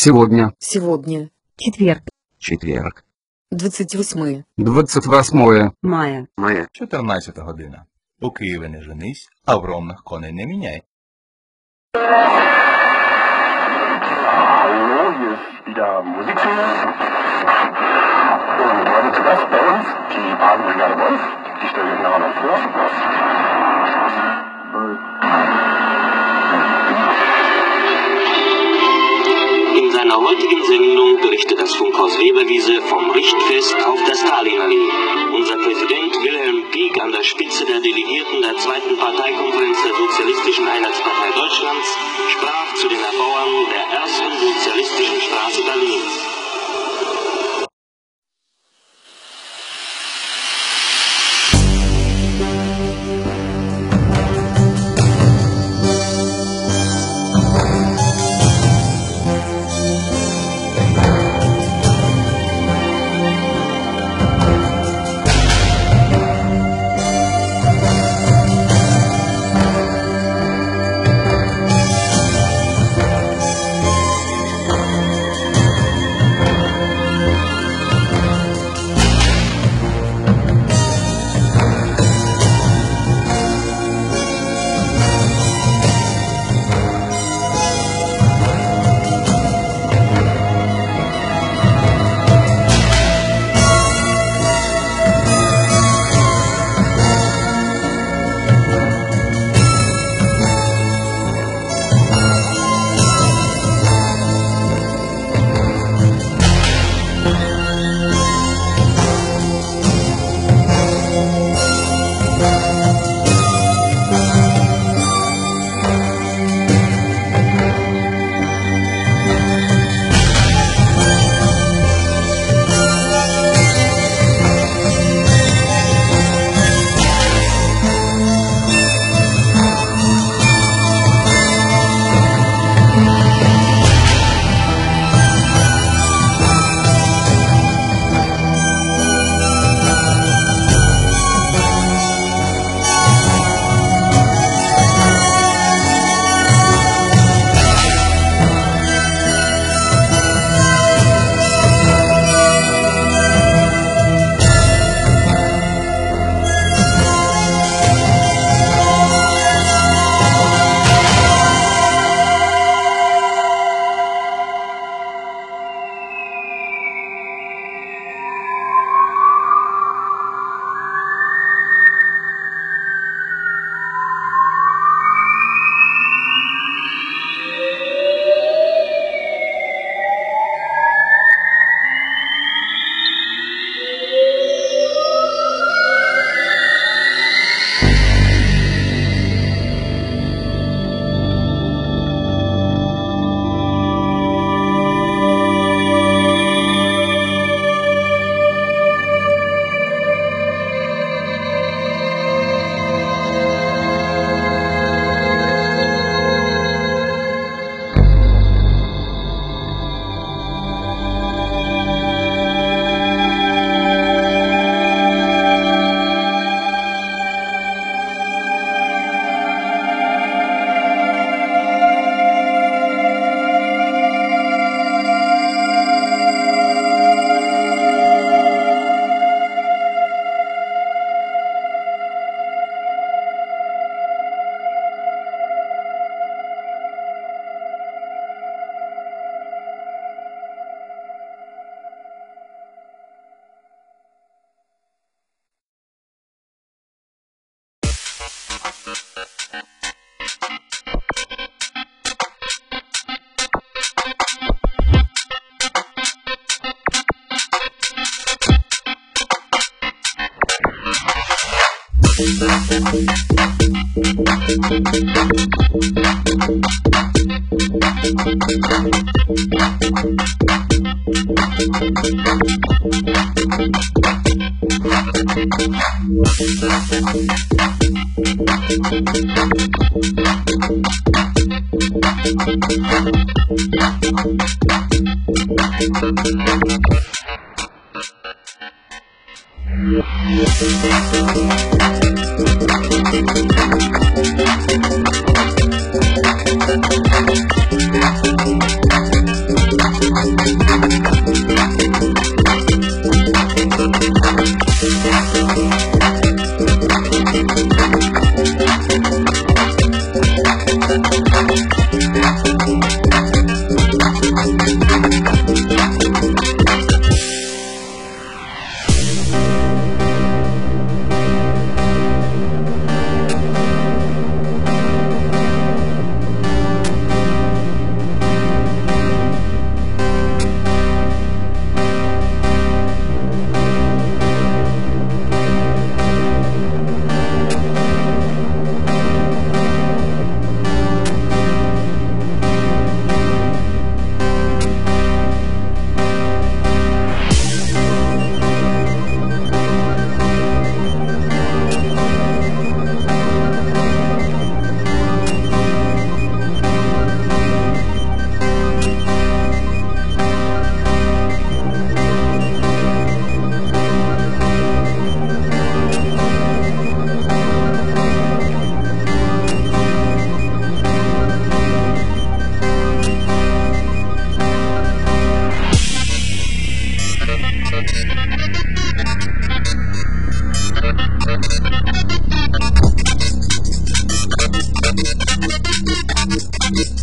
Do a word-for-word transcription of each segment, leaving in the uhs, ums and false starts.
Сегодня. Сегодня. Четверг. Четверг. двадцать восьмое. двадцять восьмое. Мая. Мая. чотирнадцята година. У Києві не женись, а в Ромнах коней не міняй. Hallo, hier ist wieder Musikschule. Und heute zu Gast bei uns die Badenbrigade Wolf. Die stelle ich nachher noch vor. In seiner heutigen Sendung berichtet das Funkhaus Weberwiese vom Richtfest auf der Stalinallee. Unser Präsident Wilhelm Pieck an der Spitze der Delegierten der zweiten Parteikonferenz der Sozialistischen Einheitspartei Deutschlands sprach zu den Erbauern der ersten sozialistischen Straße Berlins.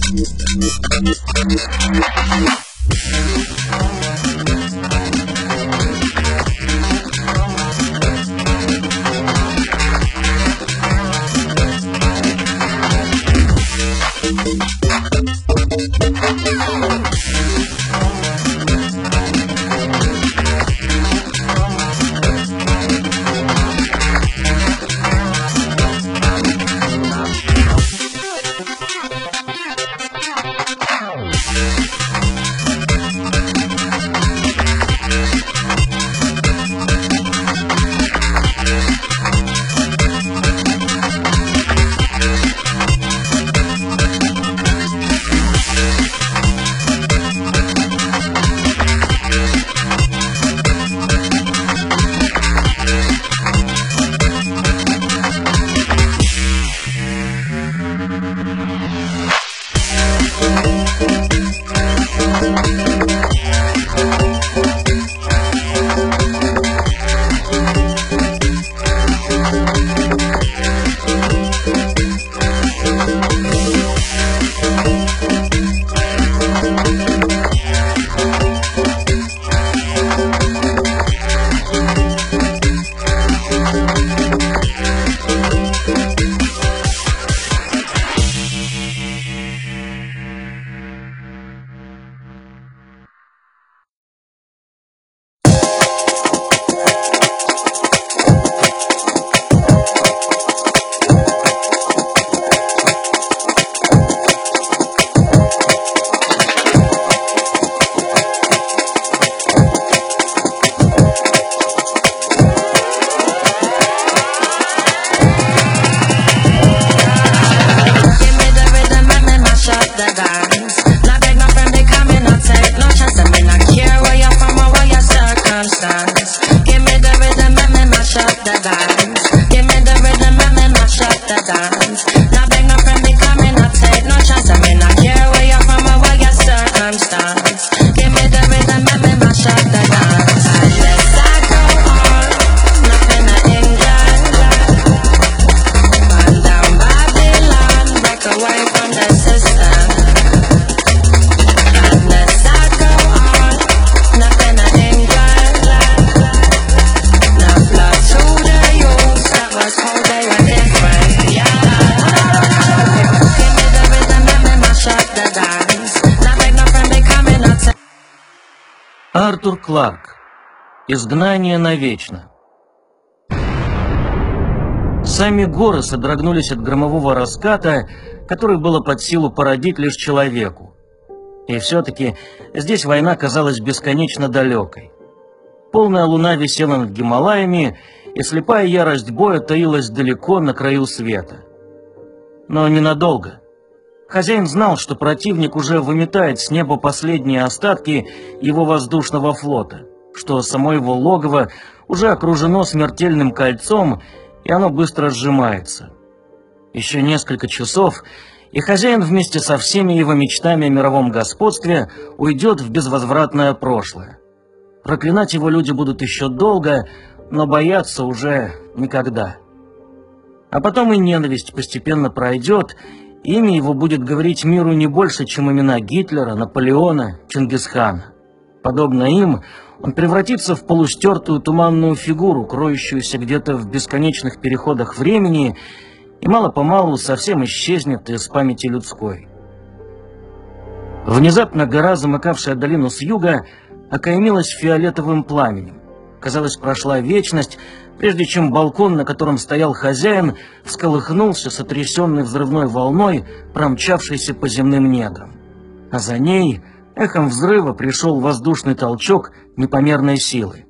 Артур Кларк. Изгнание навечно. Сами горы содрогнулись от громового раската, который было под силу породить лишь человеку. И все-таки здесь война казалась бесконечно далекой. Полная луна висела над Гималаями, и слепая ярость боя таилась далеко на краю света. Но ненадолго. Хозяин знал, что противник уже выметает с неба последние остатки его воздушного флота, что само его логово уже окружено смертельным кольцом, и оно быстро сжимается. Еще несколько часов, и хозяин вместе со всеми его мечтами о мировом господстве уйдет в безвозвратное прошлое. Проклинать его люди будут еще долго, но бояться уже никогда. А потом и ненависть постепенно пройдет, и имя его будет говорить миру не больше, чем имена Гитлера, Наполеона, Чингисхана. Подобно им, он превратится в полустертую туманную фигуру, кроющуюся где-то в бесконечных переходах времени, и мало-помалу совсем исчезнет из памяти людской. Внезапно гора, замыкавшая долину с юга, окаймилась фиолетовым пламенем. Казалось, прошла вечность, прежде чем балкон, на котором стоял хозяин, всколыхнулся, сотрясенный взрывной волной, промчавшейся по земным недрам. А за ней эхом взрыва пришел воздушный толчок непомерной силы.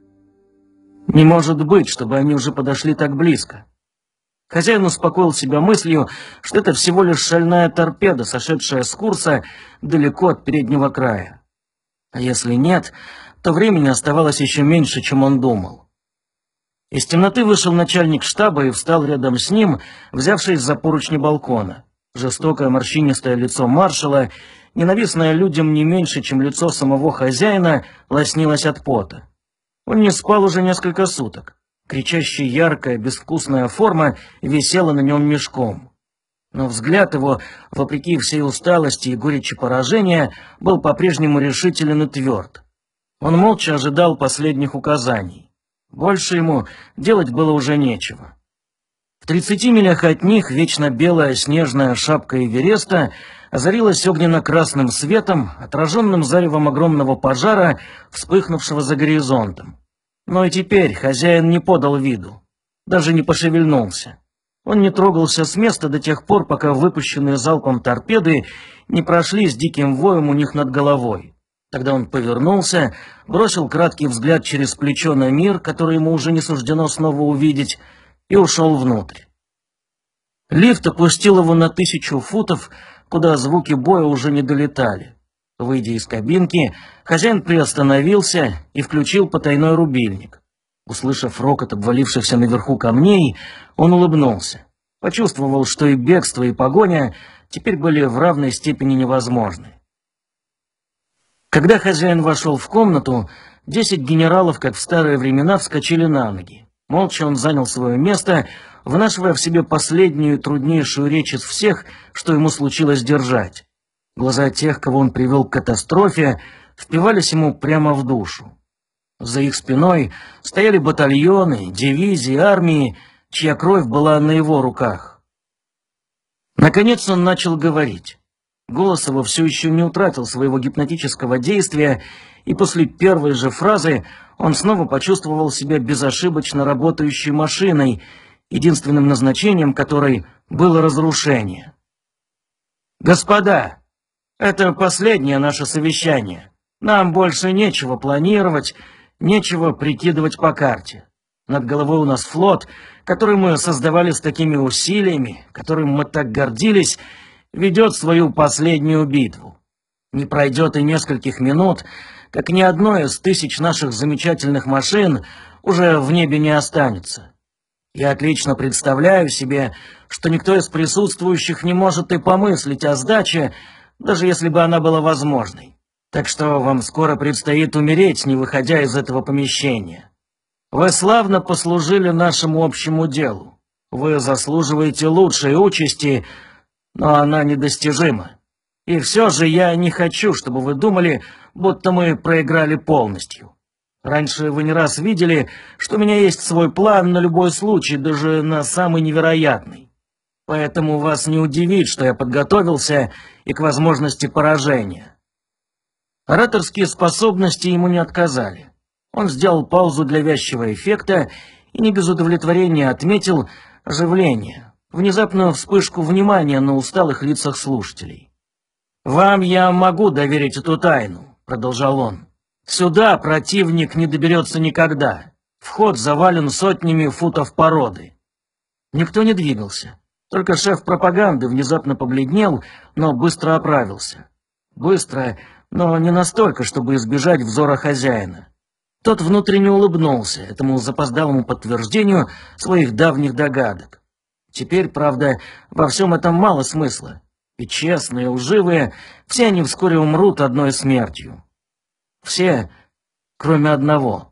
Не может быть, чтобы они уже подошли так близко. Хозяин успокоил себя мыслью, что это всего лишь шальная торпеда, сошедшая с курса далеко от переднего края. А если нет, то времени оставалось еще меньше, чем он думал. Из темноты вышел начальник штаба и встал рядом с ним, взявшись за поручни балкона. Жестокое морщинистое лицо маршала, ненавистное людям не меньше, чем лицо самого хозяина, лоснилось от пота. Он не спал уже несколько суток. Кричащая яркая, безвкусная форма висела на нем мешком. Но взгляд его, вопреки всей усталости и горечи поражения, был по-прежнему решителен и тверд. Он молча ожидал последних указаний. Больше ему делать было уже нечего. В тридцати милях от них вечно белая снежная шапка Эвереста озарилась огненно-красным светом, отраженным заревом огромного пожара, вспыхнувшего за горизонтом. Но и теперь хозяин не подал виду, даже не пошевельнулся. Он не трогался с места до тех пор, пока выпущенные залпом торпеды не прошли с диким воем у них над головой. Тогда он повернулся, бросил краткий взгляд через плечо на мир, который ему уже не суждено снова увидеть, и ушел внутрь. Лифт опустил его на тысячу футов, куда звуки боя уже не долетали. Выйдя из кабинки, хозяин приостановился и включил потайной рубильник. Услышав рокот обвалившихся наверху камней, он улыбнулся. Почувствовал, что и бегство, и погоня теперь были в равной степени невозможны. Когда хозяин вошел в комнату, десять генералов, как в старые времена, вскочили на ноги. Молча он занял свое место, вынашивая в себе последнюю и труднейшую речь из всех, что ему случилось держать. Глаза тех, кого он привел к катастрофе, впивались ему прямо в душу. За их спиной стояли батальоны, дивизии, армии, чья кровь была на его руках. Наконец он начал говорить. Голос его все еще не утратил своего гипнотического действия, и после первой же фразы он снова почувствовал себя безошибочно работающей машиной, единственным назначением которой было разрушение. «Господа, это последнее наше совещание. Нам больше нечего планировать, нечего прикидывать по карте. Над головой у нас флот, который мы создавали с такими усилиями, которым мы так гордились, ведет свою последнюю битву. Не пройдет и нескольких минут, как ни одной из тысяч наших замечательных машин уже в небе не останется. Я отлично представляю себе, что никто из присутствующих не может и помыслить о сдаче, даже если бы она была возможной. Так что вам скоро предстоит умереть, не выходя из этого помещения. Вы славно послужили нашему общему делу. Вы заслуживаете лучшей участи, но она недостижима. И все же я не хочу, чтобы вы думали, будто мы проиграли полностью. Раньше вы не раз видели, что у меня есть свой план на любой случай, даже на самый невероятный. Поэтому вас не удивит, что я подготовился и к возможности поражения». Ораторские способности ему не отказали. Он сделал паузу для вязчего эффекта и не без удовлетворения отметил оживление, внезапную вспышку внимания на усталых лицах слушателей. «Вам я могу доверить эту тайну», — продолжал он. «Сюда противник не доберется никогда. Вход завален сотнями футов породы». Никто не двигался. Только шеф пропаганды внезапно побледнел, но быстро оправился. Быстро, но не настолько, чтобы избежать взора хозяина. Тот внутренне улыбнулся этому запоздалому подтверждению своих давних догадок. Теперь, правда, во всем этом мало смысла. И честные, и лживые, все они вскоре умрут одной смертью. Все, кроме одного.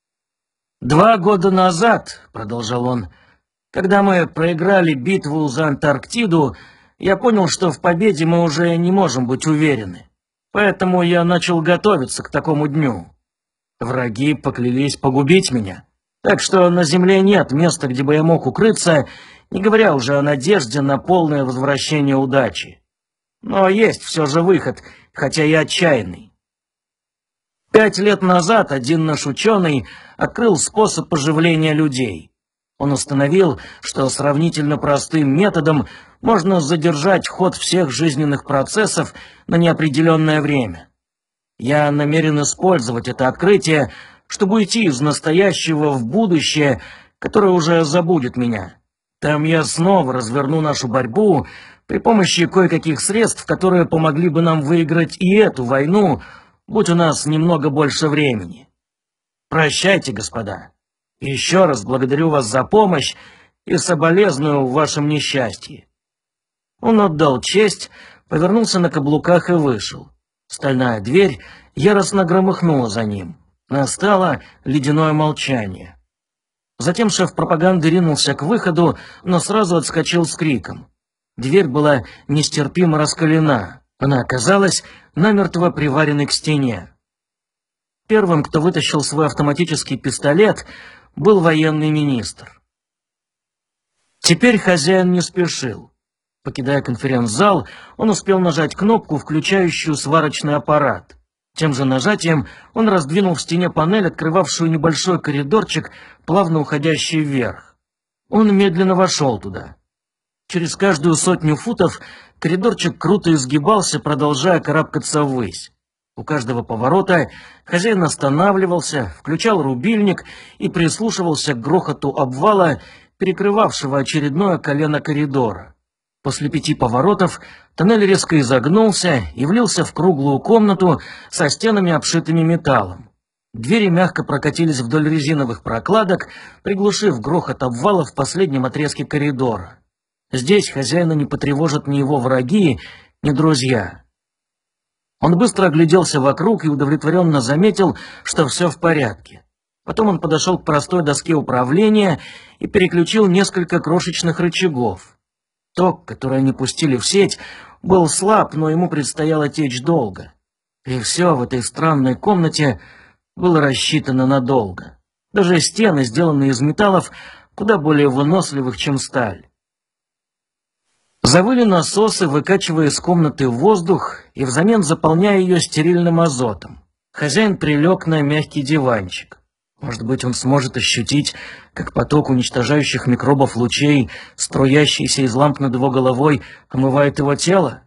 «Два года назад, — продолжал он, — когда мы проиграли битву за Антарктиду, я понял, что в победе мы уже не можем быть уверены. Поэтому я начал готовиться к такому дню. Враги поклялись погубить меня, так что на земле нет места, где бы я мог укрыться, не говоря уже о надежде на полное возвращение удачи. Но есть все же выход, хотя и отчаянный. Пять лет назад один наш ученый открыл способ оживления людей. Он установил, что сравнительно простым методом можно задержать ход всех жизненных процессов на неопределенное время. Я намерен использовать это открытие, чтобы уйти из настоящего в будущее, которое уже забудет меня. Там я снова разверну нашу борьбу при помощи кое-каких средств, которые помогли бы нам выиграть и эту войну, будь у нас немного больше времени. Прощайте, господа. Еще раз благодарю вас за помощь и соболезную в вашем несчастье». Он отдал честь, повернулся на каблуках и вышел. Стальная дверь яростно громыхнула за ним. Настало ледяное молчание. Затем шеф пропаганды ринулся к выходу, но сразу отскочил с криком: Дверь была нестерпимо раскалена. Она оказалась намертво приваренной к стене. Первым, кто вытащил свой автоматический пистолет, был военный министр. Теперь хозяин не спешил. Покидая конференц-зал, он успел нажать кнопку, включающую сварочный аппарат. Тем же нажатием он раздвинул в стене панель, открывавшую небольшой коридорчик, плавно уходящий вверх. Он медленно вошел туда. Через каждую сотню футов коридорчик круто изгибался, продолжая карабкаться ввысь. У каждого поворота хозяин останавливался, включал рубильник и прислушивался к грохоту обвала, перекрывавшего очередное колено коридора. После пяти поворотов тоннель резко изогнулся и влился в круглую комнату со стенами, обшитыми металлом. Двери мягко прокатились вдоль резиновых прокладок, приглушив грохот обвала в последнем отрезке коридора. Здесь хозяина не потревожат ни его враги, ни друзья. Он быстро огляделся вокруг и удовлетворенно заметил, что все в порядке. Потом он подошел к простой доске управления и переключил несколько крошечных рычагов. Ток, который они пустили в сеть, был слаб, но ему предстояло течь долго. И все в этой странной комнате было рассчитано надолго. Даже стены, сделанные из металлов, куда более выносливых, чем сталь. Завыли насосы, выкачивая из комнаты воздух и взамен заполняя ее стерильным азотом. Хозяин прилег на мягкий диванчик. Может быть, он сможет ощутить, как поток уничтожающих микробов лучей, струящийся из ламп над его головой, омывает его тело?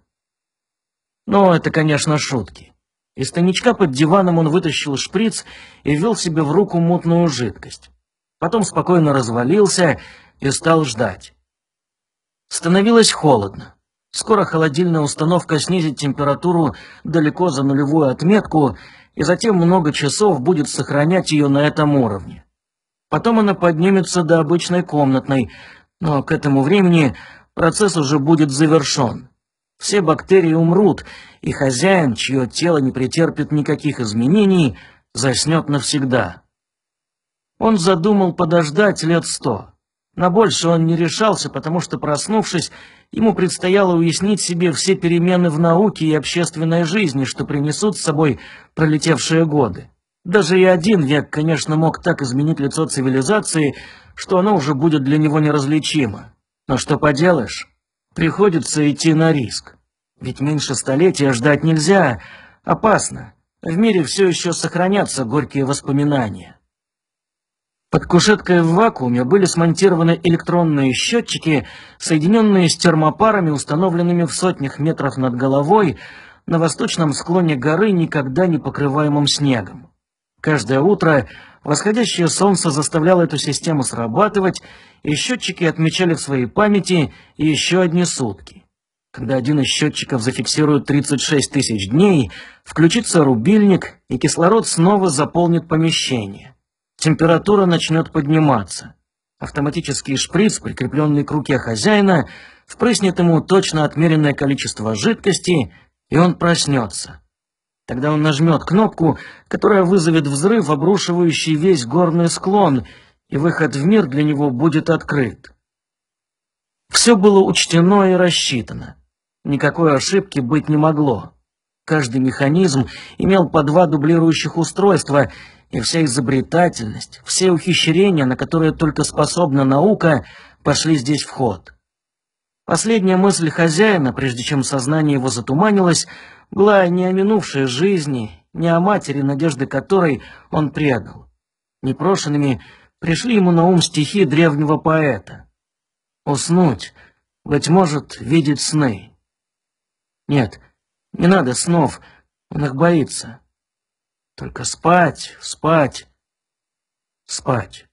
Но это, конечно, шутки. Из тайничка под диваном он вытащил шприц и ввел себе в руку мутную жидкость. Потом спокойно развалился и стал ждать. Становилось холодно. Скоро холодильная установка снизит температуру далеко за нулевую отметку, и затем много часов будет сохранять ее на этом уровне. Потом она поднимется до обычной комнатной, но к этому времени процесс уже будет завершен. Все бактерии умрут, и хозяин, чье тело не претерпит никаких изменений, заснет навсегда. Он задумал подождать лет сто. На больше он не решался, потому что, проснувшись, ему предстояло уяснить себе все перемены в науке и общественной жизни, что принесут с собой пролетевшие годы. Даже и один век, конечно, мог так изменить лицо цивилизации, что оно уже будет для него неразличимо. Но что поделаешь, приходится идти на риск. Ведь меньше столетия ждать нельзя, опасно. В мире все еще сохранятся горькие воспоминания. Под кушеткой в вакууме были смонтированы электронные счетчики, соединенные с термопарами, установленными в сотнях метров над головой на восточном склоне горы, никогда не покрываемым снегом. Каждое утро восходящее солнце заставляло эту систему срабатывать, и счетчики отмечали в своей памяти еще одни сутки. Когда один из счетчиков зафиксирует тридцать шесть тысяч дней, включится рубильник, и кислород снова заполнит помещение. Температура начнет подниматься. Автоматический шприц, прикрепленный к руке хозяина, впрыснет ему точно отмеренное количество жидкости, и он проснется. Тогда он нажмет кнопку, которая вызовет взрыв, обрушивающий весь горный склон, и выход в мир для него будет открыт. Все было учтено и рассчитано. Никакой ошибки быть не могло. Каждый механизм имел по два дублирующих устройства, и вся изобретательность, все ухищрения, на которые только способна наука, пошли здесь в ход. Последняя мысль хозяина, прежде чем сознание его затуманилось, была не о минувшей жизни, не о матери, надежды которой он предал. Непрошенными пришли ему на ум стихи древнего поэта. Уснуть, быть может, видеть сны. Нет, не надо снов, он их боится. Только спать, спать, спать.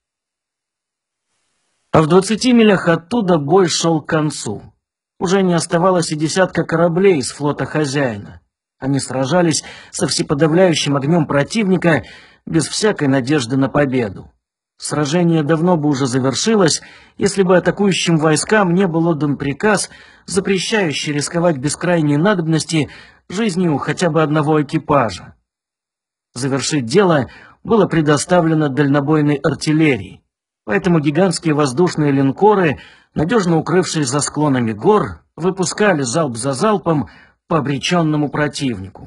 А в двадцати милях оттуда бой шел к концу. Уже не оставалось и десятка кораблей из флота хозяина. Они сражались со всеподавляющим огнем противника без всякой надежды на победу. Сражение давно бы уже завершилось, если бы атакующим войскам не был отдан приказ, запрещающий рисковать без крайней надобности жизнью хотя бы одного экипажа. Завершить дело было предоставлено дальнобойной артиллерии. Поэтому гигантские воздушные линкоры, надежно укрывшись за склонами гор, выпускали залп за залпом по обреченному противнику.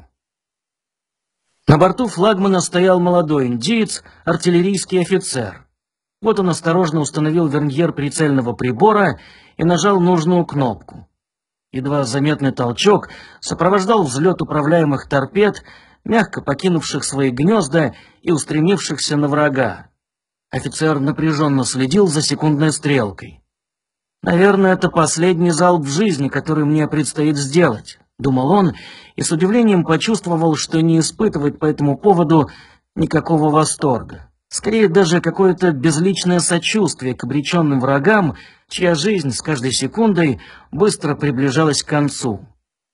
На борту флагмана стоял молодой индиец, артиллерийский офицер. Вот он осторожно установил верньер прицельного прибора и нажал нужную кнопку. Едва заметный толчок сопровождал взлет управляемых торпед, мягко покинувших свои гнезда и устремившихся на врага. Офицер напряженно следил за секундной стрелкой. «Наверное, это последний залп в жизни, который мне предстоит сделать», — думал он, и с удивлением почувствовал, что не испытывает по этому поводу никакого восторга. Скорее, даже какое-то безличное сочувствие к обреченным врагам, чья жизнь с каждой секундой быстро приближалась к концу.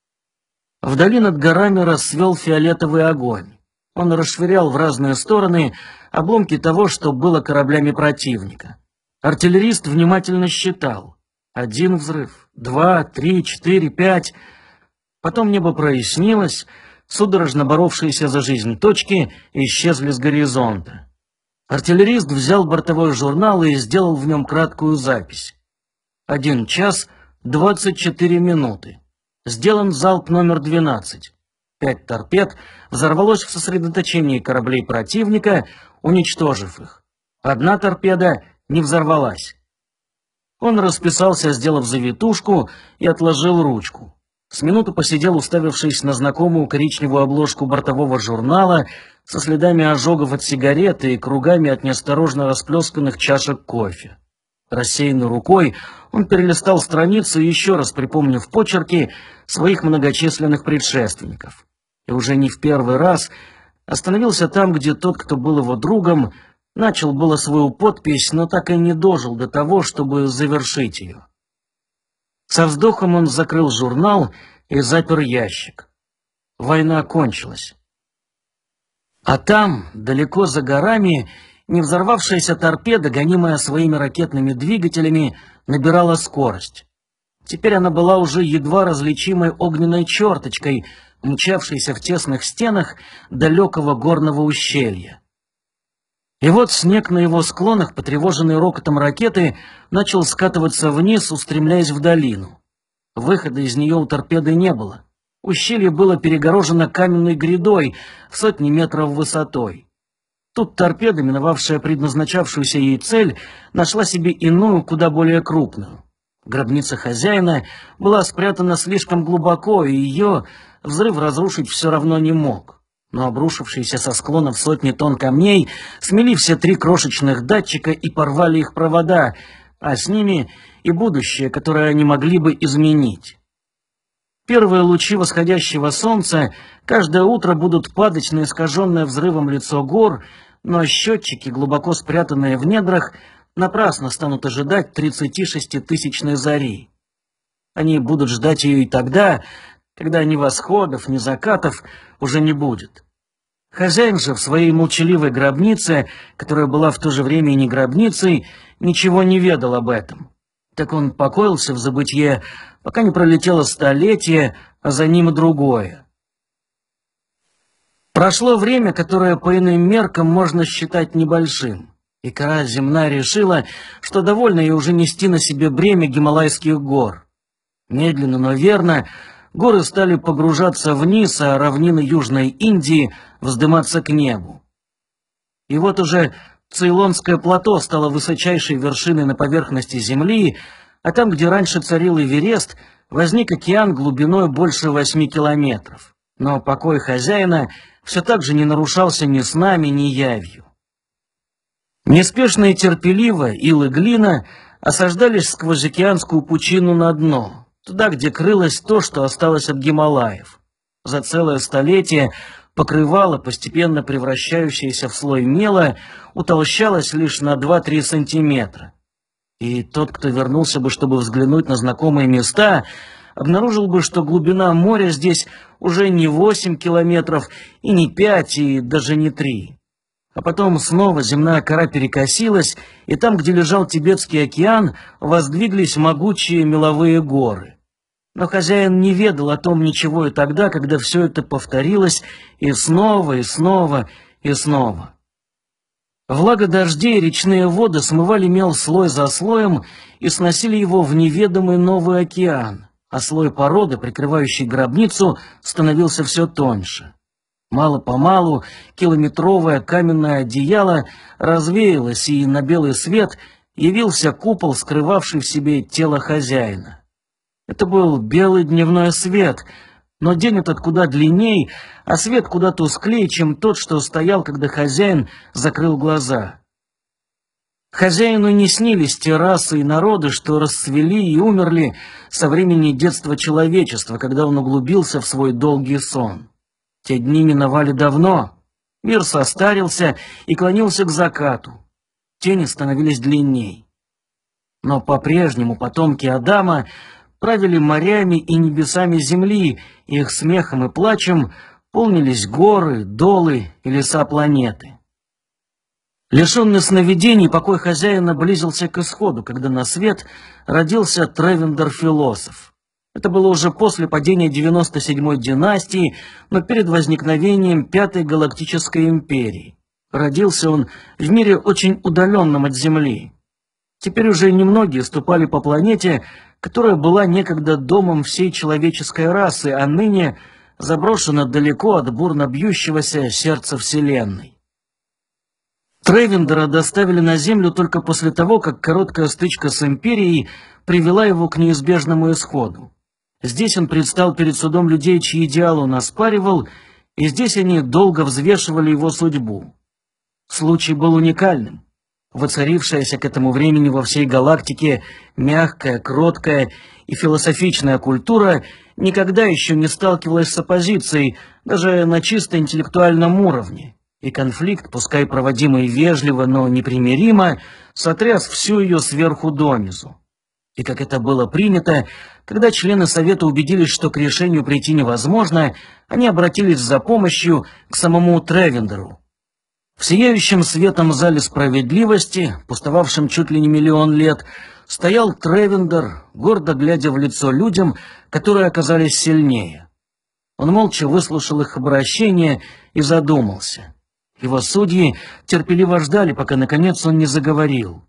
Вдали над горами расцвел фиолетовый огонь. Он расшвырял в разные стороны обломки того, что было кораблями противника. Артиллерист внимательно считал. Один взрыв, два, три, четыре, пять. Потом небо прояснилось, судорожно боровшиеся за жизнь точки исчезли с горизонта. Артиллерист взял бортовой журнал и сделал в нем краткую запись. Один час двадцать четыре минуты. Сделан залп номер двенадцать. Пять торпед взорвалось в сосредоточении кораблей противника, уничтожив их. Одна торпеда не взорвалась. Он расписался, сделав завитушку, и отложил ручку. С минуту посидел, уставившись на знакомую коричневую обложку бортового журнала со следами ожогов от сигареты и кругами от неосторожно расплесканных чашек кофе. Рассеянной рукой он перелистал страницу, еще раз припомнив почерки своих многочисленных предшественников. И уже не в первый раз остановился там, где тот, кто был его другом, начал было свою подпись, но так и не дожил до того, чтобы завершить ее. Со вздохом он закрыл журнал и запер ящик. Война кончилась. А там, далеко за горами, не взорвавшаяся торпеда, гонимая своими ракетными двигателями, набирала скорость. Теперь она была уже едва различимой огненной черточкой, мчавшейся в тесных стенах далекого горного ущелья. И вот снег на его склонах, потревоженный рокотом ракеты, начал скатываться вниз, устремляясь в долину. Выхода из нее у торпеды не было. Ущелье было перегорожено каменной грядой в сотни метров высотой. Тут торпеда, миновавшая предназначавшуюся ей цель, нашла себе иную, куда более крупную. Гробница хозяина была спрятана слишком глубоко, и ее взрыв разрушить все равно не мог. Но обрушившиеся со склонов сотни тонн камней смели все три крошечных датчика и порвали их провода, а с ними и будущее, которое они могли бы изменить. Первые лучи восходящего солнца каждое утро будут падать на искаженное взрывом лицо гор, но счетчики, глубоко спрятанные в недрах, напрасно станут ожидать тридцатишеститысячной зари. Они будут ждать ее и тогда, когда ни восходов, ни закатов уже не будет. Хозяин же в своей молчаливой гробнице, которая была в то же время и не гробницей, ничего не ведал об этом. Так он покоился в забытье, пока не пролетело столетие, а за ним и другое. Прошло время, которое по иным меркам можно считать небольшим, и кора земная решила, что довольно ей уже нести на себе бремя Гималайских гор. Медленно, но верно, горы стали погружаться вниз, а равнины Южной Индии вздыматься к небу. И вот уже Цейлонское плато стало высочайшей вершиной на поверхности Земли, а там, где раньше царил Эверест, возник океан глубиной больше восьми километров. Но покой хозяина все так же не нарушался ни снами, ни явью. Неспешно и терпеливо ил и глина осаждались сквозь океанскую пучину на дно, туда, где крылось то, что осталось от Гималаев. За целое столетие покрывало, постепенно превращающееся в слой мела, утолщалось лишь на два-три сантиметра. И тот, кто вернулся бы, чтобы взглянуть на знакомые места, обнаружил бы, что глубина моря здесь уже не восемь километров, и не пять, и даже не три. А потом снова земная кора перекосилась, и там, где лежал Тибетский океан, воздвиглись могучие меловые горы. Но хозяин не ведал о том ничего и тогда, когда все это повторилось и снова, и снова, и снова. Влага дождей и речные воды смывали мел слой за слоем и сносили его в неведомый новый океан, а слой породы, прикрывающий гробницу, становился все тоньше. Мало-помалу километровое каменное одеяло развеялось, и на белый свет явился купол, скрывавший в себе тело хозяина. Это был белый дневной свет, но день этот куда длинней, а свет куда тусклее, чем тот, что стоял, когда хозяин закрыл глаза. Хозяину не снились те расы и народы, что расцвели и умерли со времени детства человечества, когда он углубился в свой долгий сон. Те дни миновали давно, мир состарился и клонился к закату, тени становились длинней. Но по-прежнему потомки Адама правили морями и небесами земли, и их смехом и плачем полнились горы, долы и леса планеты. Лишенный сновидений, покой хозяина близился к исходу, когда на свет родился Тревендер-философ. Это было уже после падения девяносто седьмой династии, но перед возникновением Пятой Галактической империи. Родился он в мире очень удаленном от Земли. Теперь уже немногие ступали по планете, которая была некогда домом всей человеческой расы, а ныне заброшена далеко от бурно бьющегося сердца Вселенной. Тревендера доставили на Землю только после того, как короткая стычка с Империей привела его к неизбежному исходу. Здесь он предстал перед судом людей, чьи идеалы он оспаривал, и здесь они долго взвешивали его судьбу. Случай был уникальным. Воцарившаяся к этому времени во всей галактике мягкая, кроткая и философичная культура никогда еще не сталкивалась с оппозицией, даже на чисто интеллектуальном уровне, и конфликт, пускай проводимый вежливо, но непримиримо, сотряс всю ее сверху донизу. И как это было принято, когда члены Совета убедились, что к решению прийти невозможно, они обратились за помощью к самому Тревендеру. В сияющем светом зале справедливости, пустовавшем чуть ли не миллион лет, стоял Тревендер, гордо глядя в лицо людям, которые оказались сильнее. Он молча выслушал их обращение и задумался. Его судьи терпеливо ждали, пока наконец он не заговорил.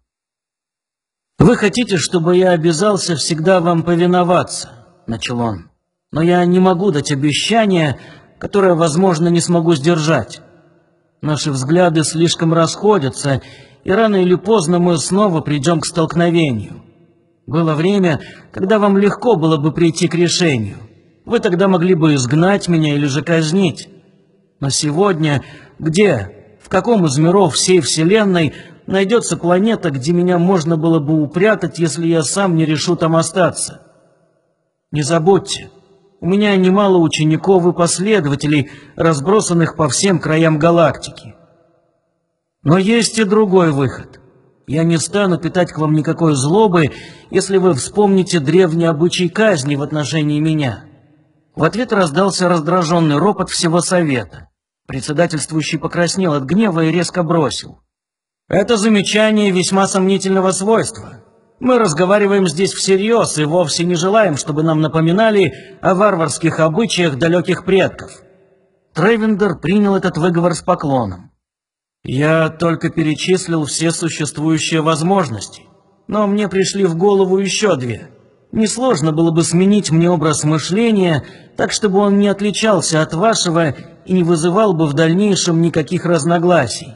«Вы хотите, чтобы я обязался всегда вам повиноваться?» — начал он. «Но я не могу дать обещание, которое, возможно, не смогу сдержать. Наши взгляды слишком расходятся, и рано или поздно мы снова придем к столкновению. Было время, когда вам легко было бы прийти к решению. Вы тогда могли бы изгнать меня или же казнить. Но сегодня где, в каком из миров всей Вселенной найдется планета, где меня можно было бы упрятать, если я сам не решу там остаться? Не забудьте, у меня немало учеников и последователей, разбросанных по всем краям галактики. Но есть и другой выход. Я не стану питать к вам никакой злобы, если вы вспомните древний обычай казни в отношении меня». В ответ раздался раздраженный ропот всего Совета. Председательствующий покраснел от гнева и резко бросил: «Это замечание весьма сомнительного свойства. Мы разговариваем здесь всерьез и вовсе не желаем, чтобы нам напоминали о варварских обычаях далеких предков». Тревендер принял этот выговор с поклоном. «Я только перечислил все существующие возможности, но мне пришли в голову еще две. Несложно было бы сменить мне образ мышления, так чтобы он не отличался от вашего и не вызывал бы в дальнейшем никаких разногласий.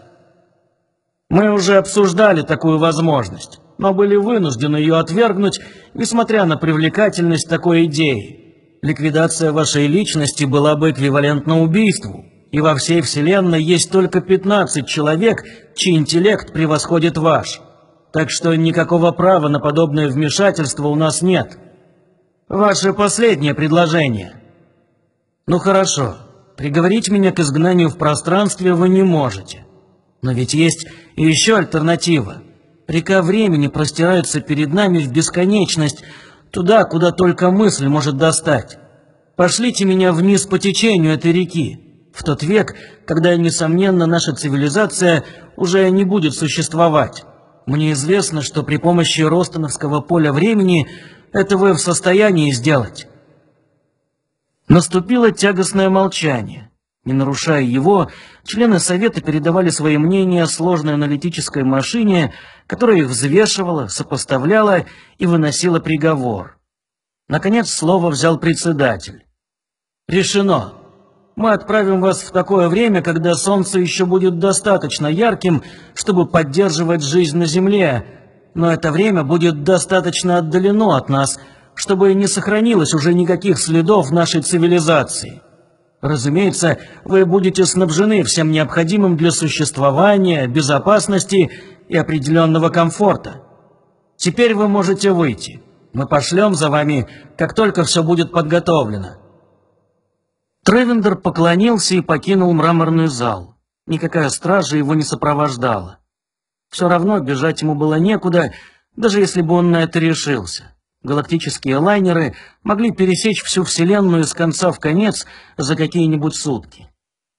Мы уже обсуждали такую возможность, но были вынуждены ее отвергнуть, несмотря на привлекательность такой идеи. Ликвидация вашей личности была бы эквивалентна убийству, и во всей Вселенной есть только пятнадцать человек, чей интеллект превосходит ваш. Так что никакого права на подобное вмешательство у нас нет. Ваше последнее предложение. Ну хорошо, приговорить меня к изгнанию в пространстве вы не можете. Но ведь есть и еще альтернатива. Река времени простирается перед нами в бесконечность, туда, куда только мысль может достать. Пошлите меня вниз по течению этой реки, в тот век, когда, несомненно, наша цивилизация уже не будет существовать. Мне известно, что при помощи Ростоновского поля времени это вы в состоянии сделать». Наступило тягостное молчание. Не нарушая его, члены Совета передавали свои мнения сложной аналитической машине, которая их взвешивала, сопоставляла и выносила приговор. Наконец слово взял председатель. «Решено. Мы отправим вас в такое время, когда солнце еще будет достаточно ярким, чтобы поддерживать жизнь на Земле, но это время будет достаточно отдалено от нас, чтобы не сохранилось уже никаких следов нашей цивилизации. Разумеется, вы будете снабжены всем необходимым для существования, безопасности и определенного комфорта. Теперь вы можете выйти. Мы пошлем за вами, как только все будет подготовлено». Тревендер поклонился и покинул мраморный зал. Никакая стража его не сопровождала. Все равно бежать ему было некуда, даже если бы он на это решился. Галактические лайнеры могли пересечь всю Вселенную с конца в конец за какие-нибудь сутки.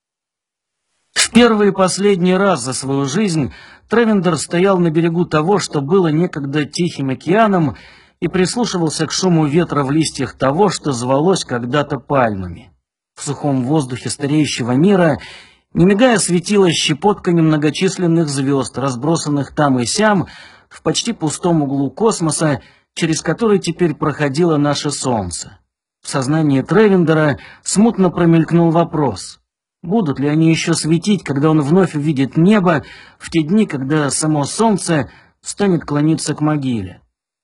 В первый и последний раз за свою жизнь Тревендер стоял на берегу того, что было некогда Тихим океаном, и прислушивался к шуму ветра в листьях того, что звалось когда-то пальмами. В сухом воздухе стареющего мира, не мигая, светилась щепотка немногочисленных звезд, разбросанных там и сям, в почти пустом углу космоса, через который теперь проходило наше Солнце. В сознании Тревендера смутно промелькнул вопрос: будут ли они еще светить, когда он вновь увидит небо, в те дни, когда само Солнце станет клониться к могиле?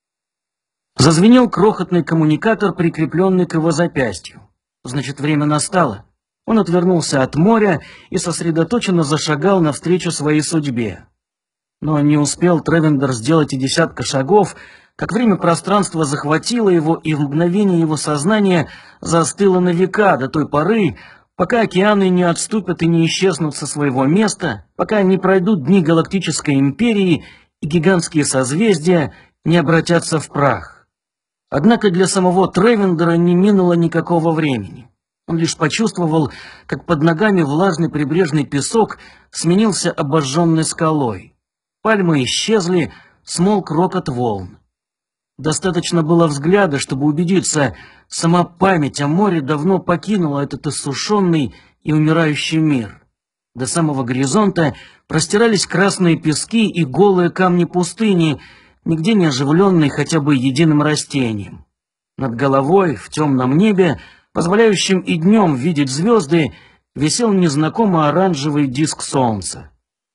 Зазвенел крохотный коммуникатор, прикрепленный к его запястью. Значит, время настало. Он отвернулся от моря и сосредоточенно зашагал навстречу своей судьбе. Но не успел Тревендер сделать и десятка шагов, как время пространства захватило его, и в мгновение его сознание застыло на века, до той поры, пока океаны не отступят и не исчезнут со своего места, пока не пройдут дни галактической империи и гигантские созвездия не обратятся в прах. Однако для самого Тревендера не минуло никакого времени. Он лишь почувствовал, как под ногами влажный прибрежный песок сменился обожженной скалой. Пальмы исчезли, смолк рокот волн. Достаточно было взгляда, чтобы убедиться, сама память о море давно покинула этот иссушенный и умирающий мир. До самого горизонта простирались красные пески и голые камни пустыни, нигде не оживленный хотя бы единым растением. Над головой, в темном небе, позволяющем и днем видеть звезды, висел незнакомый оранжевый диск солнца.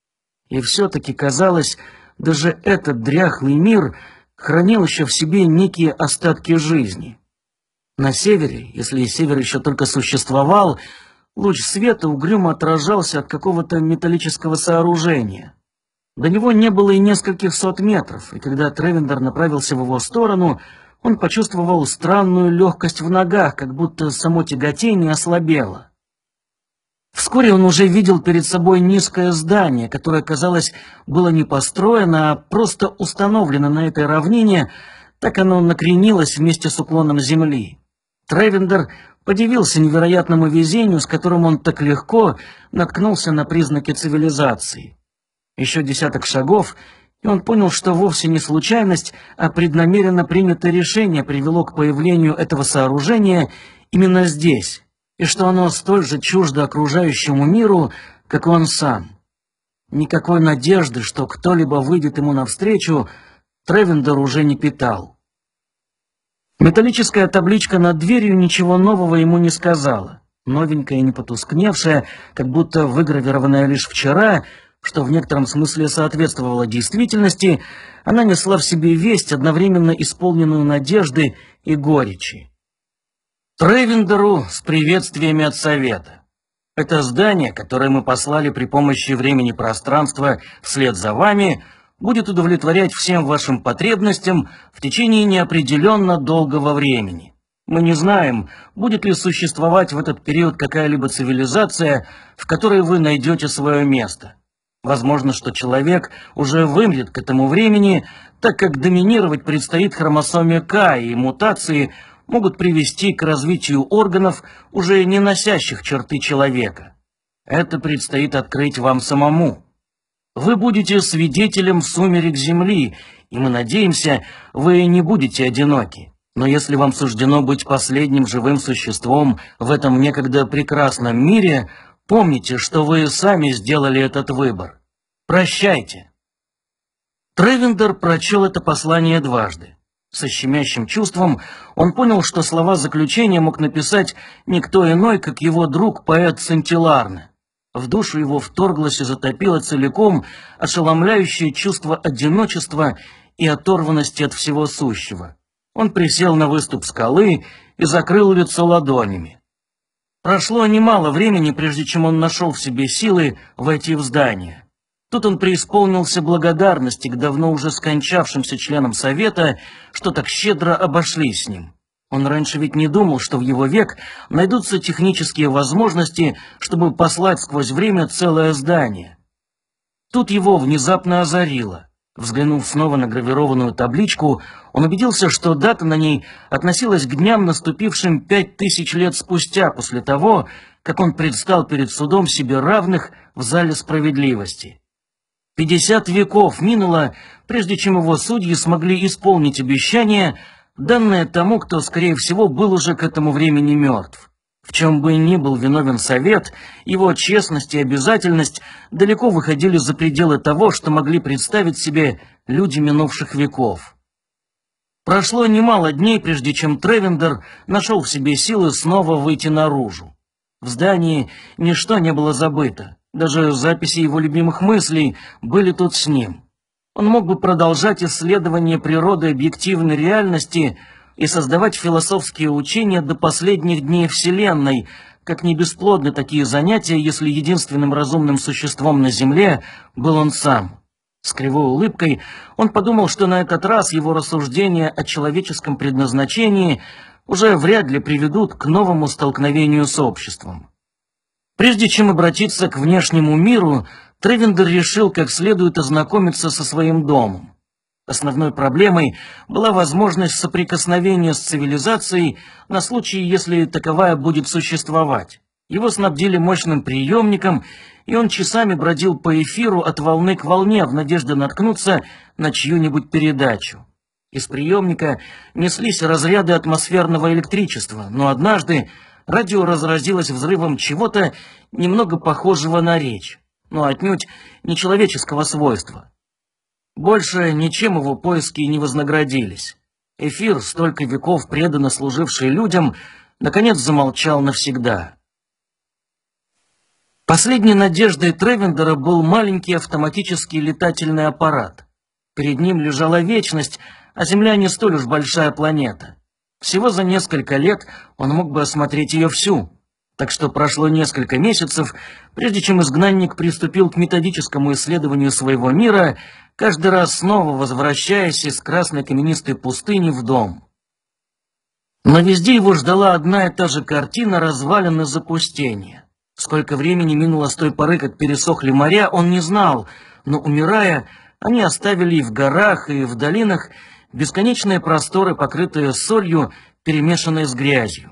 И все-таки, казалось, даже этот дряхлый мир хранил еще в себе некие остатки жизни. На севере, если север еще только существовал, луч света угрюмо отражался от какого-то металлического сооружения. До него не было и нескольких сот метров, и когда Тревендер направился в его сторону, он почувствовал странную легкость в ногах, как будто само тяготение ослабело. Вскоре он уже видел перед собой низкое здание, которое, казалось, было не построено, а просто установлено на этой равнине, так оно накренилось вместе с уклоном земли. Тревендер подивился невероятному везению, с которым он так легко наткнулся на признаки цивилизации. Еще десяток шагов, и он понял, что вовсе не случайность, а преднамеренно принятое решение привело к появлению этого сооружения именно здесь, и что оно столь же чуждо окружающему миру, как он сам. Никакой надежды, что кто-либо выйдет ему навстречу, Тревендер уже не питал. Металлическая табличка над дверью ничего нового ему не сказала. Новенькая и не потускневшая, как будто выгравированная лишь вчера, что в некотором смысле соответствовало действительности, она несла в себе весть, одновременно исполненную надежды и горечи. Тревендеру с приветствиями от Совета. Это здание, которое мы послали при помощи времени и пространства вслед за вами, будет удовлетворять всем вашим потребностям в течение неопределенно долгого времени. Мы не знаем, будет ли существовать в этот период какая-либо цивилизация, в которой вы найдете свое место. Возможно, что человек уже вымрет к этому времени, так как доминировать предстоит хромосоме К, и мутации могут привести к развитию органов, уже не носящих черты человека. Это предстоит открыть вам самому. Вы будете свидетелем сумерек Земли, и мы надеемся, вы не будете одиноки. Но если вам суждено быть последним живым существом в этом некогда прекрасном мире, Помните, что вы сами сделали этот выбор. Прощайте. Тревендер прочел это послание дважды. Со щемящим чувством он понял, что слова заключения мог написать никто иной, как его друг, поэт Сантиларне. В душу его вторглось и затопило целиком ошеломляющее чувство одиночества и оторванности от всего сущего. Он присел на выступ скалы и закрыл лицо ладонями. Прошло немало времени, прежде чем он нашел в себе силы войти в здание. Тут он преисполнился благодарности к давно уже скончавшимся членам Совета, что так щедро обошлись с ним. Он раньше ведь не думал, что в его век найдутся технические возможности, чтобы послать сквозь время целое здание. Тут его внезапно озарило. Взглянув снова на гравированную табличку, он убедился, что дата на ней относилась к дням, наступившим пять тысяч лет спустя, после того, как он предстал перед судом себе равных в зале справедливости. Пятьдесят веков минуло, прежде чем его судьи смогли исполнить обещание, данное тому, кто, скорее всего, был уже к этому времени мертв. В чем бы ни был виновен Совет, его честность и обязательность далеко выходили за пределы того, что могли представить себе люди минувших веков. Прошло немало дней, прежде чем Тревендер нашел в себе силы снова выйти наружу. В здании ничто не было забыто, даже записи его любимых мыслей были тут с ним. Он мог бы продолжать исследование природы объективной реальности и создавать философские учения до последних дней Вселенной, как не бесплодны такие занятия, если единственным разумным существом на Земле был он сам. С кривой улыбкой он подумал, что на этот раз его рассуждения о человеческом предназначении уже вряд ли приведут к новому столкновению с обществом. Прежде чем обратиться к внешнему миру, Тревендер решил как следует ознакомиться со своим домом. Основной проблемой была возможность соприкосновения с цивилизацией на случай, если таковая будет существовать. Его снабдили мощным приемником, и он часами бродил по эфиру от волны к волне в надежде наткнуться на чью-нибудь передачу. Из приемника неслись разряды атмосферного электричества, но однажды радио разразилось взрывом чего-то немного похожего на речь, но отнюдь не человеческого свойства. Больше ничем его поиски не вознаградились. Эфир, столько веков преданно служивший людям, наконец замолчал навсегда. Последней надеждой Тревендера был маленький автоматический летательный аппарат. Перед ним лежала вечность, а Земля не столь уж большая планета. Всего за несколько лет он мог бы осмотреть ее всю. Так что прошло несколько месяцев, прежде чем изгнанник приступил к методическому исследованию своего мира, каждый раз снова возвращаясь из красной каменистой пустыни в дом. Но везде его ждала одна и та же картина развалин и запустения. Сколько времени минуло с той поры, как пересохли моря, он не знал, но, умирая, они оставили и в горах, и в долинах бесконечные просторы, покрытые солью, перемешанные с грязью.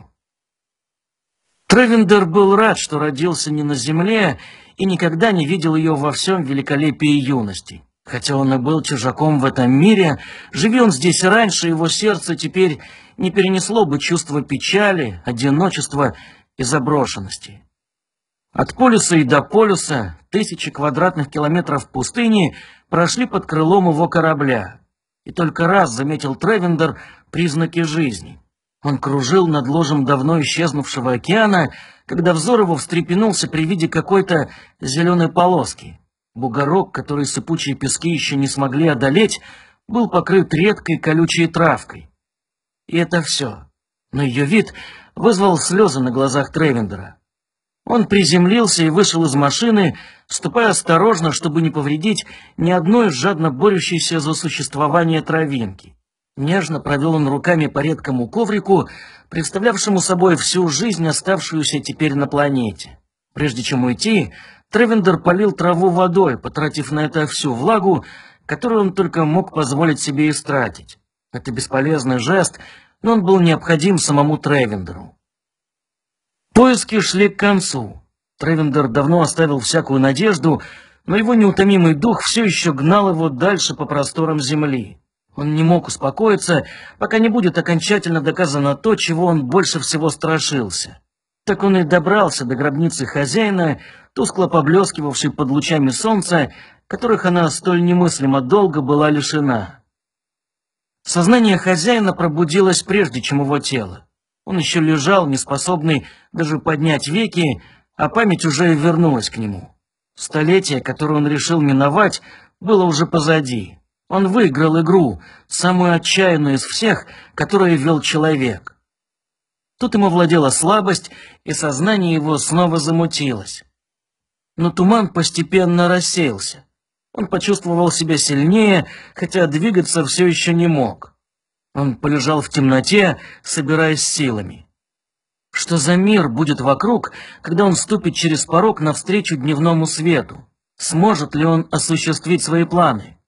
Тревендер был рад, что родился не на земле и никогда не видел ее во всем великолепии юности. Хотя он и был чужаком в этом мире, живи он здесь раньше, его сердце теперь не перенесло бы чувство печали, одиночества и заброшенности. От полюса и до полюса тысячи квадратных километров пустыни прошли под крылом его корабля. И только раз заметил Тревендер признаки жизни. Он кружил над ложем давно исчезнувшего океана, когда взор его встрепенулся при виде какой-то зеленой полоски. Бугорок, который сыпучие пески еще не смогли одолеть, был покрыт редкой колючей травкой. И это все. Но ее вид вызвал слезы на глазах Тревендера. Он приземлился и вышел из машины, ступая осторожно, чтобы не повредить ни одной жадно борющейся за существование травинки. Нежно провел он руками по редкому коврику, представлявшему собой всю жизнь, оставшуюся теперь на планете. Прежде чем уйти, Тревендер полил траву водой, потратив на это всю влагу, которую он только мог позволить себе истратить. Это бесполезный жест, но он был необходим самому Тревендеру. Поиски шли к концу. Тревендер давно оставил всякую надежду, но его неутомимый дух все еще гнал его дальше по просторам Земли. Он не мог успокоиться, пока не будет окончательно доказано то, чего он больше всего страшился. Так он и добрался до гробницы хозяина, тускло поблескивавшей под лучами солнца, которых она столь немыслимо долго была лишена. Сознание хозяина пробудилось прежде, чем его тело. Он еще лежал, неспособный даже поднять веки, а память уже вернулась к нему. Столетие, которое он решил миновать, было уже позади. Он выиграл игру, самую отчаянную из всех, которую вел человек. Тут ему владела слабость, и сознание его снова замутилось. Но туман постепенно рассеялся. Он почувствовал себя сильнее, хотя двигаться все еще не мог. Он полежал в темноте, собираясь силами. Что за мир будет вокруг, когда он ступит через порог навстречу дневному свету? Сможет ли он осуществить свои планы?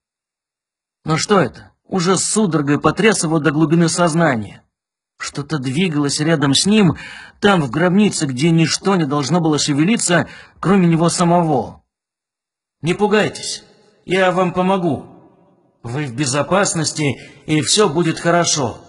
Но что это? Уже с судорогой потряс его до глубины сознания. Что-то двигалось рядом с ним, там, в гробнице, где ничто не должно было шевелиться, кроме него самого. «Не пугайтесь, я вам помогу. Вы в безопасности, и все будет хорошо».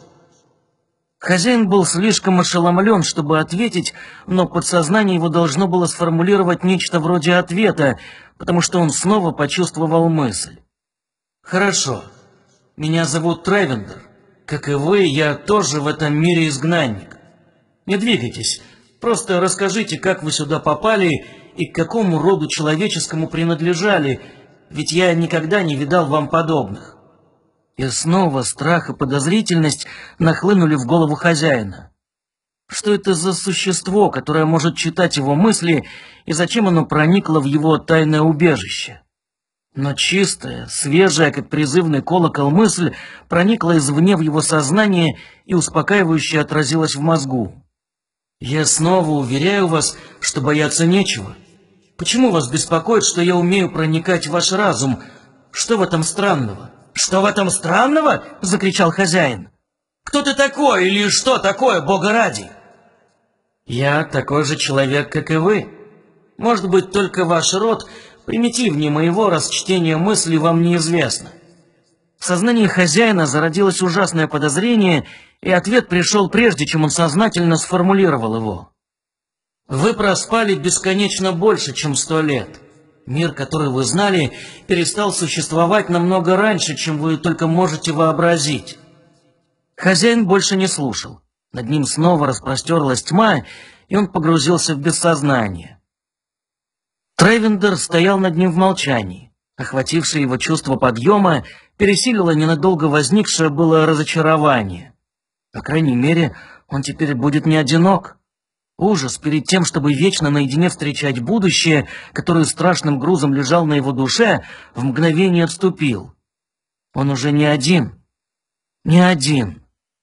Хозяин был слишком ошеломлен, чтобы ответить, но подсознание его должно было сформулировать нечто вроде ответа, потому что он снова почувствовал мысль. «Хорошо, меня зовут Тревендер. Как и вы, я тоже в этом мире изгнанник. Не двигайтесь, просто расскажите, как вы сюда попали и к какому роду человеческому принадлежали, ведь я никогда не видал вам подобных». И снова страх и подозрительность нахлынули в голову хозяина. Что это за существо, которое может читать его мысли, и зачем оно проникло в его тайное убежище? Но чистая, свежая, как призывный колокол, мысль проникла извне в его сознание и успокаивающе отразилась в мозгу. «Я снова уверяю вас, что бояться нечего. Почему вас беспокоит, что я умею проникать в ваш разум? Что в этом странного?» «Что в этом странного?» — закричал хозяин. «Кто ты такой или что такое, Бога ради?» «Я такой же человек, как и вы. Может быть, только ваш род примитивнее моего, раз чтение мыслей вам неизвестно». В сознании хозяина зародилось ужасное подозрение, и ответ пришел прежде, чем он сознательно сформулировал его. «Вы проспали бесконечно больше, чем сто лет. Мир, который вы знали, перестал существовать намного раньше, чем вы только можете вообразить». Хозяин больше не слушал. Над ним снова распростерлась тьма, и он погрузился в бессознание. Тревендер стоял над ним в молчании. Охватившее его чувство подъема пересилило ненадолго возникшее было разочарование. По крайней мере, он теперь будет не одинок. Ужас перед тем, чтобы вечно наедине встречать будущее, которое страшным грузом лежал на его душе, в мгновение отступил. Он уже не один. Не один.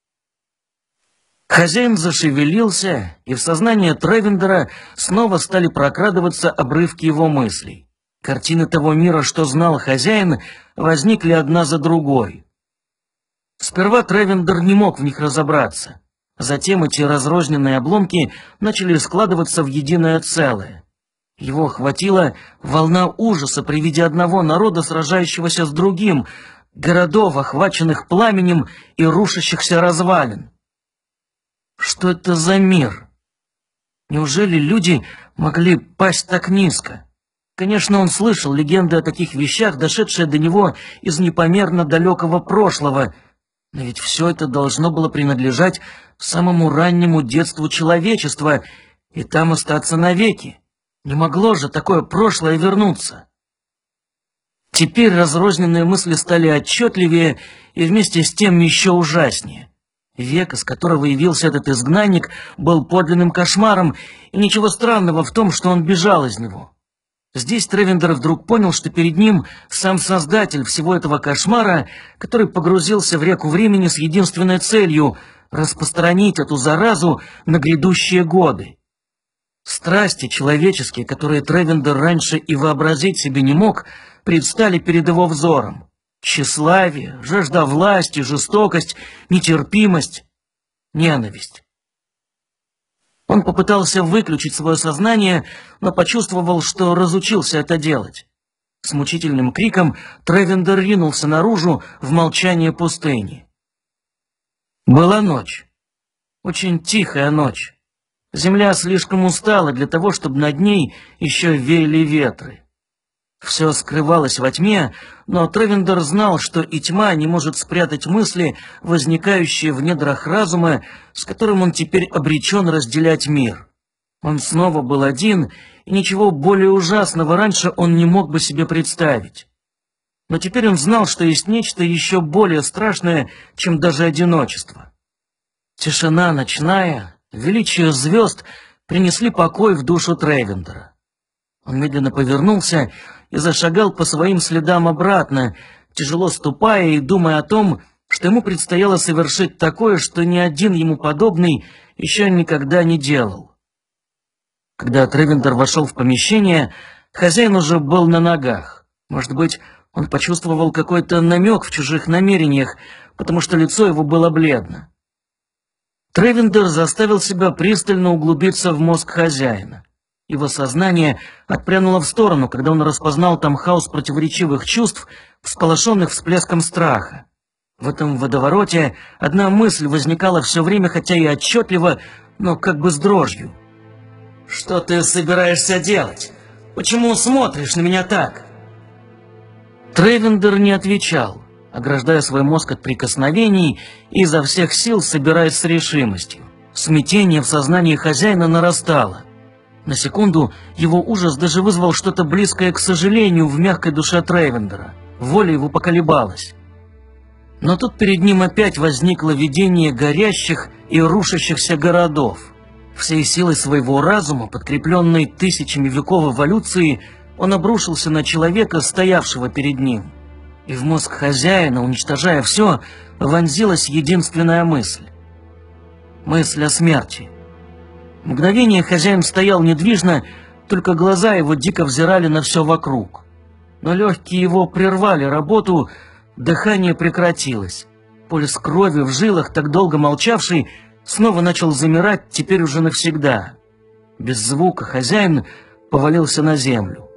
Хозяин зашевелился, и в сознание Тревендера снова стали прокрадываться обрывки его мыслей. Картины того мира, что знал хозяин, возникли одна за другой. Сперва Тревендер не мог в них разобраться. Затем эти разрозненные обломки начали складываться в единое целое. Его охватила волна ужаса при виде одного народа, сражающегося с другим, городов, охваченных пламенем и рушащихся развалин. Что это за мир? Неужели люди могли пасть так низко? Конечно, он слышал легенды о таких вещах, дошедшие до него из непомерно далекого прошлого, но ведь все это должно было принадлежать самому раннему детству человечества и там остаться навеки. Не могло же такое прошлое вернуться. Теперь разрозненные мысли стали отчетливее и вместе с тем еще ужаснее. Век, из которого явился этот изгнанник, был подлинным кошмаром, и ничего странного в том, что он бежал из него. Здесь Тревендер вдруг понял, что перед ним сам создатель всего этого кошмара, который погрузился в реку времени с единственной целью — распространить эту заразу на грядущие годы. Страсти человеческие, которые Тревендер раньше и вообразить себе не мог, предстали перед его взором. Тщеславие, жажда власти, жестокость, нетерпимость, ненависть. Он попытался выключить свое сознание, но почувствовал, что разучился это делать. С мучительным криком Тревендер ринулся наружу в молчание пустыни. Была ночь. Очень тихая ночь. Земля слишком устала для того, чтобы над ней еще веяли ветры. Все скрывалось во тьме, но Тревендер знал, что и тьма не может спрятать мысли, возникающие в недрах разума, с которым он теперь обречен разделять мир. Он снова был один, и ничего более ужасного раньше он не мог бы себе представить. Но теперь он знал, что есть нечто еще более страшное, чем даже одиночество. Тишина ночная, величие звезд принесли покой в душу Тревендера. Он медленно повернулся и зашагал по своим следам обратно, тяжело ступая и думая о том, что ему предстояло совершить такое, что ни один ему подобный еще никогда не делал. Когда Тревендер вошел в помещение, хозяин уже был на ногах. Может быть, он почувствовал какой-то намек в чужих намерениях, потому что лицо его было бледно. Тревендер заставил себя пристально углубиться в мозг хозяина. Его сознание отпрянуло в сторону, когда он распознал там хаос противоречивых чувств, всполошенных всплеском страха. В этом водовороте одна мысль возникала все время, хотя и отчетливо, но как бы с дрожью. «Что ты собираешься делать? Почему смотришь на меня так?» Тревендер не отвечал, ограждая свой мозг от прикосновений и изо всех сил собираясь с решимостью. Смятение в сознании хозяина нарастало. На секунду его ужас даже вызвал что-то близкое к сожалению в мягкой душе Тревендера. Воля его поколебалась. Но тут перед ним опять возникло видение горящих и рушащихся городов. Всей силой своего разума, подкрепленной тысячами веков эволюции, он обрушился на человека, стоявшего перед ним. И в мозг хозяина, уничтожая все, вонзилась единственная мысль. Мысль о смерти. Мгновение хозяин стоял недвижно, только глаза его дико взирали на все вокруг. Но легкие его прервали работу, дыхание прекратилось. Пульс крови в жилах, так долго молчавший, снова начал замирать, теперь уже навсегда. Без звука хозяин повалился на землю.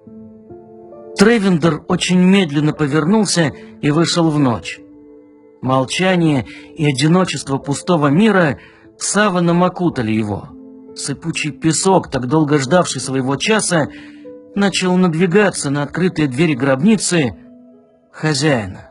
Тревендер очень медленно повернулся и вышел в ночь. Молчание и одиночество пустого мира саваном окутали его. Сыпучий песок, так долго ждавший своего часа, начал надвигаться на открытые двери гробницы хозяина.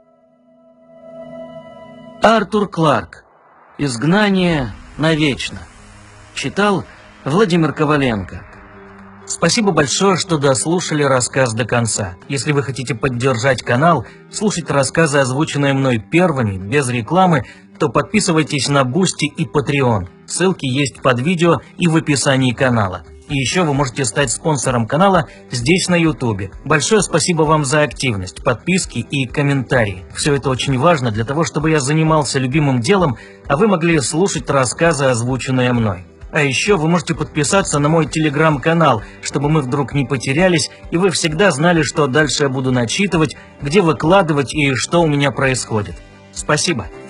Артур Кларк. «Изгнание навечно». Читал Владимир Коваленко. Спасибо большое, что дослушали рассказ до конца. Если вы хотите поддержать канал, слушать рассказы, озвученные мной первыми, без рекламы, то подписывайтесь на Бусти и Patreon. Ссылки есть под видео и в описании канала. И еще вы можете стать спонсором канала здесь на ютубе. Большое спасибо вам за активность, подписки и комментарии. Все это очень важно для того, чтобы я занимался любимым делом, а вы могли слушать рассказы, озвученные мной. А еще вы можете подписаться на мой телеграм-канал, чтобы мы вдруг не потерялись, и вы всегда знали, что дальше я буду начитывать, где выкладывать и что у меня происходит. Спасибо.